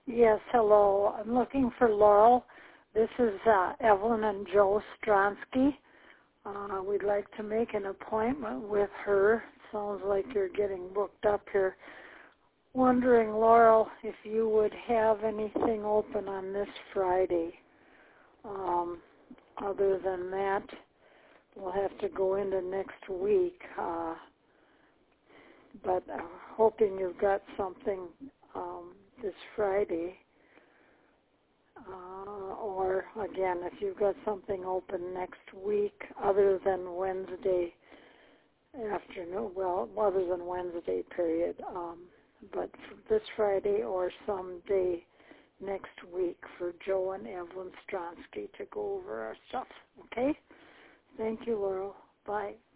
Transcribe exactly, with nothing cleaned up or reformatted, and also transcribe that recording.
Yes, hello. I'm looking for Laurel. This is uh, Evelyn and Joe Stronsky. Uh, we'd like to make an appointment with her. Sounds like you're getting booked up here. Wondering, Laurel, if you would have anything open on this Friday. Um, other than that, we'll have to go into next week. Uh, but I'm hoping you've got something um, this Friday. Uh, or, again, if you've got something open next week other than Wednesday afternoon, well, other than Wednesday period, um, but for this Friday or some day next week for Joe and Evelyn Stronsky to go over our stuff. Okay? Thank you, Laurel. Bye.